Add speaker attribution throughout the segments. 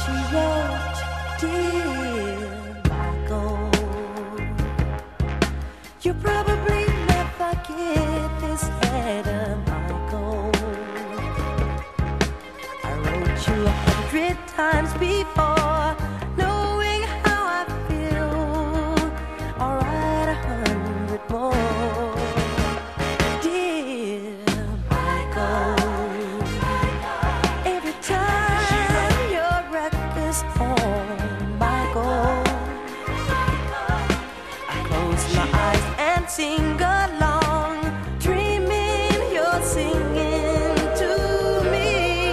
Speaker 1: she wrote, "Dear Michael, you probably never get this letter, Michael. I wrote you 100 times before, knowing how I feel. I'll write 100 more. Dear Michael, every time your record's on, Michael, I close my eyes and sing along, dreaming you're singing to me.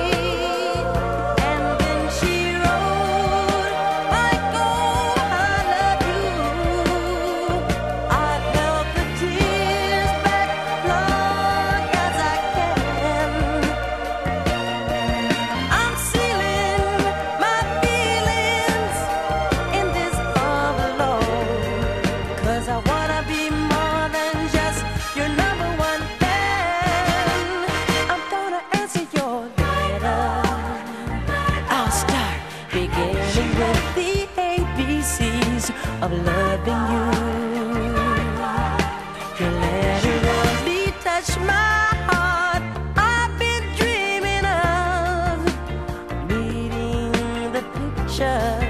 Speaker 1: And then she wrote, Michael, I love you. I held the tears back long as I can. I'm sealing my feelings in this envelope, 'cause I wanna be more than just your number one fan. I'm gonna answer your letter. I'll start beginning with the ABCs of loving you. Your letter really touched my heart. I've been dreaming of meeting the picture